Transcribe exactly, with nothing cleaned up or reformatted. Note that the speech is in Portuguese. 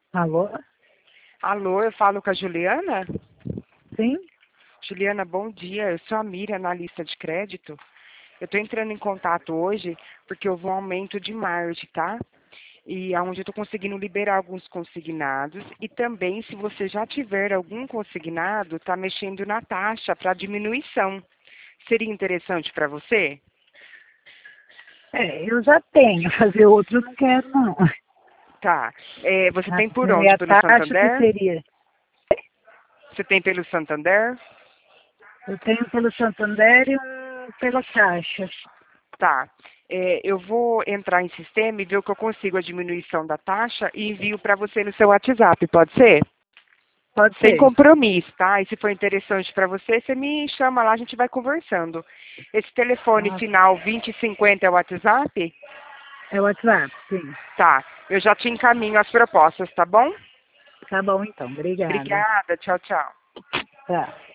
Alô? Alô, eu falo com a Juliana? Sim? Juliana, bom dia. Eu sou a Miriam, analista de crédito. Eu estou entrando em contato hoje porque houve um aumento de margem, tá? E aonde eu estou conseguindo liberar alguns consignados e também, se você já tiver algum consignado, está mexendo na taxa para diminuição. Seria interessante para você? É, eu já tenho, fazer outro eu não quero não. Tá. É, você A, tem por e onde? a Pelo taxa que Santander? seria? Você tem pelo Santander? Eu tenho pelo Santander e um pela Caixa. Tá. É, eu vou entrar em sistema e ver o que eu consigo a diminuição da taxa e envio para você no seu WhatsApp, pode ser? Pode Sem ser. compromisso, tá? E se for interessante para você, você me chama lá, a gente vai conversando. Esse telefone Ah, final vinte e cinquenta é o WhatsApp? é o WhatsApp, sim. Tá. Eu já te encaminho as propostas, tá bom? Tá bom então, obrigada. Obrigada. Tchau, tchau. Tá.